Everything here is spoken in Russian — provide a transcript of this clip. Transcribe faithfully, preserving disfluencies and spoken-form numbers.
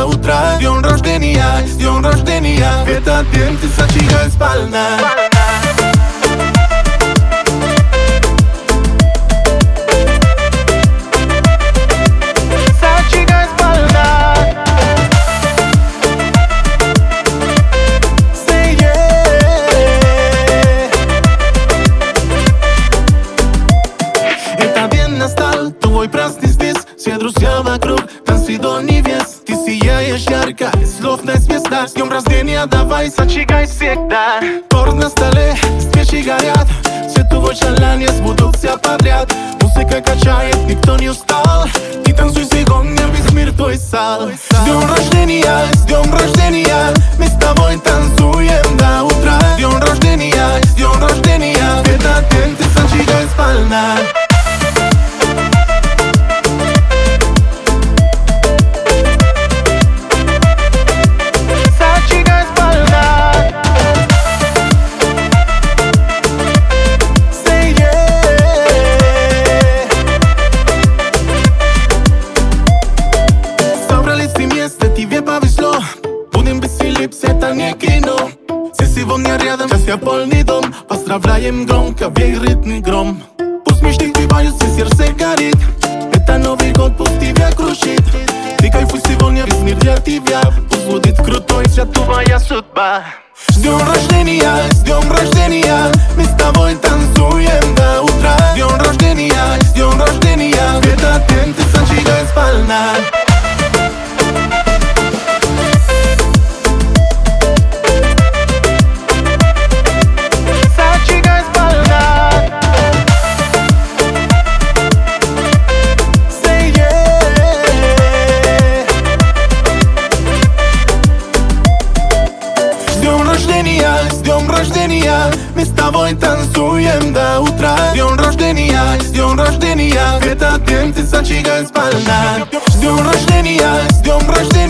утра. С днем рождения, с днем рождения. В этот день ты зажигай спальня. Настал твой праздник здесь, все друзья вокруг, танцы до небес. Ты сияешь ярко, слов не сместа. С днем рождения давай зажигай всегда. Торт на столе, свечи горят, все твои желания сбудутся подряд. Музыка качает, никто не устал. Ты танцуй с огнем, весь мир твой зал. С днем рождения, с днем рождения. Мы с тобой танцуем до утра. С днем рождения, с днем рождения. В этот день ты зажигай спальня. Тебе повезло, будем веселиться, это не кино. Все сегодня рядом, сейчас я полный дом. Поздравляем громко, вей ритм гром. Пусть мечты сбиваются, сердце горит. Это Новый год, пусть тебя кружит. Ты кайфуй сегодня, весь мир для тебя. Пусть будет крутой, вся твоя судьба. С днем рождения, с днем рождения. Мы с тобой танцуем до утра. С днем рождения, с днем рождения. В этот день ты зажигай спальня. С днем рождения, мы с тобой танцуем до утра. С днем рождения, с днем рождения. В этот день ты зажигай спальня. С днем рождения, с днем рождения.